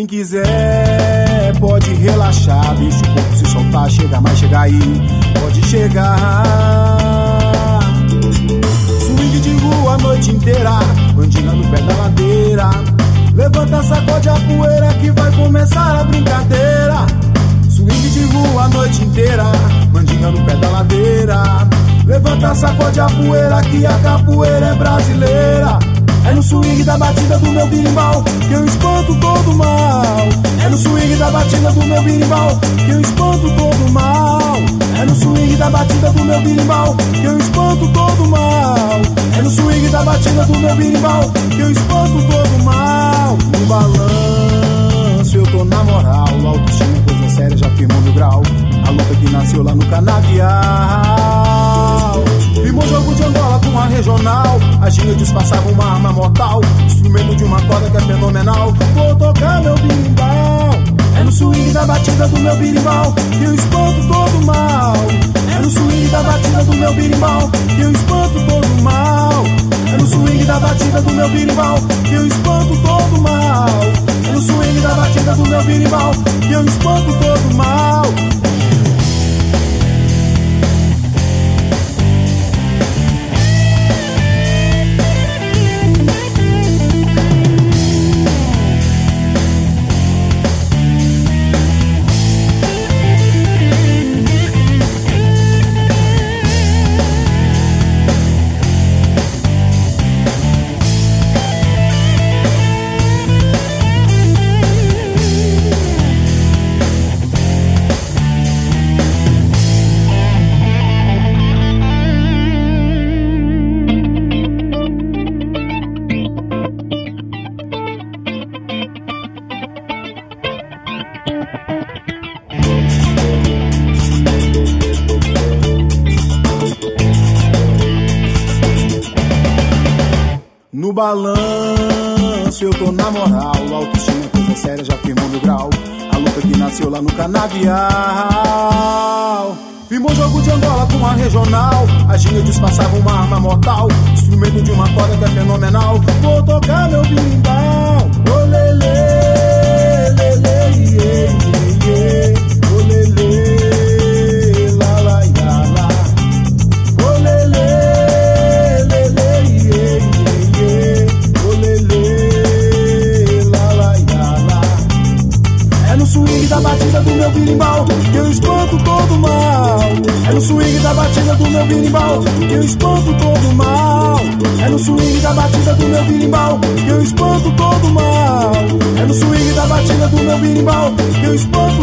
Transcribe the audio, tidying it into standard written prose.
Quem quiser pode relaxar, deixa o corpo se soltar, chega mais, chega aí, pode chegar. Swing de rua a noite inteira, bandinha no pé da ladeira. Levanta, sacode a poeira que vai começar a brincadeira. Swing de rua a noite inteira, bandinha no pé da ladeira. Levanta, sacode a poeira que a capoeira é brasileira. É no swing da batida do meu birimbau que eu espanto todo mal. É no swing da batida do meu birimbau que eu espanto todo mal. É no swing da batida do meu birimbau que eu espanto todo mal. É no swing da batida do meu birimbau que eu espanto todo mal. No balanço eu tô na moral, autoestima é coisa séria, já firmou no grau. A luta que nasceu lá no canavial. Firmou jogo de Angola com a regional. A ginga disfarçava uma arma mortal, instrumento de uma corda que é fenomenal. Vou tocar meu birimbau. É no swing da batida do meu birimbau que eu espanto todo mal. É no swing da batida do meu birimbau que eu espanto todo mal. É no swing da batida do meu birimbau que eu espanto todo mal. É no swing da batida do meu birimbau que eu espanto todo mal. No balanço eu tô na moral, autoestima é coisa séria, já firmou no grau. A luta que nasceu lá no canavial. Firmou jogo de Angola com a regional. A ginga disfarçava uma arma mortal, instrumento de uma corda que é fenomenal. Vou tocar meu birimbau. Olele, lele, iê, iê, olele. É no swing da batida do meu birimbau que eu espanto todo mal. É no swing da batida do meu birimbau que eu espanto todo mal. É no swing da batida do meu birimbau que eu espanto todo mal. É no swing da batida do meu birimbau que eu espanto